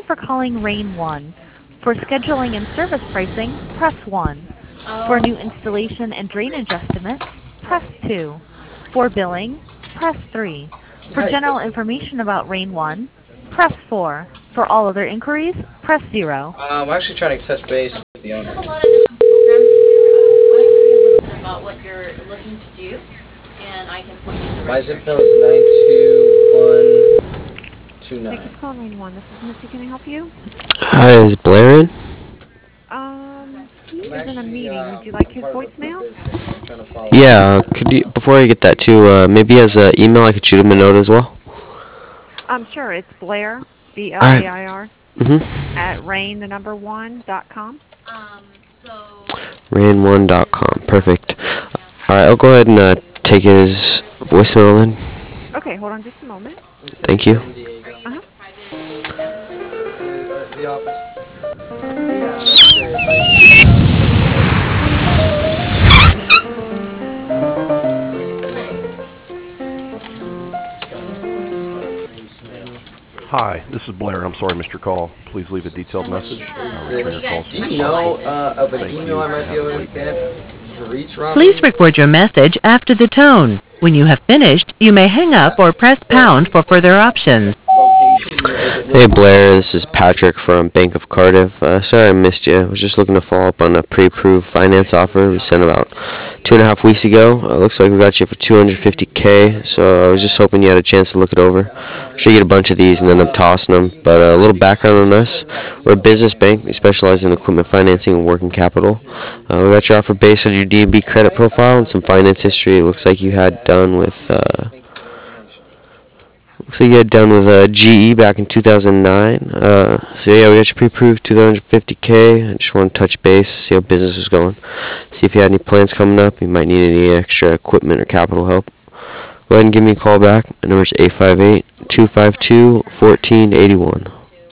for calling Rain 1. For scheduling and service pricing, press 1. For new installation and drainage estimates, press 2. For billing, press 3. For general information about Rain 1, press 4. For all other inquiries, press 0. I'm actually trying to touch base with the owner. A lot of different programs. Why don't you tell me a little bit about what you're looking to do, and I can point you in the My right zip direction. code is 92129. Thank you for calling Rain 1. This is Missy. Can I help you? Hi, is Blair in? He I'm is in a actually meeting. Would you like his part of a food voicemail? business. I'm trying to follow. Yeah, could you, before I get that too, maybe as an email I could shoot him a note as well? Sure. It's Blair, Alright. BLAIR, at rain1.com. So Rain1.com. Perfect. Alright, I'll go ahead and take his voicemail then. Okay, hold on just a moment. Thank you. are you like a private? The office. Hi, this is Blair. I'm sorry, Mr. Call. Please leave a detailed message. I'll return your call. Do you know of an email I might be able to get to reach Robin? Please record your message after the tone. When you have finished, you may hang up or press pound for further options. Hey Blair, this is Patrick from Bank of Cardiff. Sorry I missed you. I was just looking to follow up on a pre-approved finance offer we sent about 2.5 weeks ago. Looks like we got you for $250K, so I was just hoping you had a chance to look it over. I'm sure you get a bunch of these and end up tossing them, but a little background on us. We're a business bank. We specialize in equipment financing and working capital. We got your offer based on your D&B credit profile and some finance history. It looks like you had done with GE back in 2009. So yeah, we got you pre-approved $250K. I just want to touch base, see how business is going, see if you had any plans coming up. You might need any extra equipment or capital help. Go ahead and give me a call back. My number is 858-252-1481.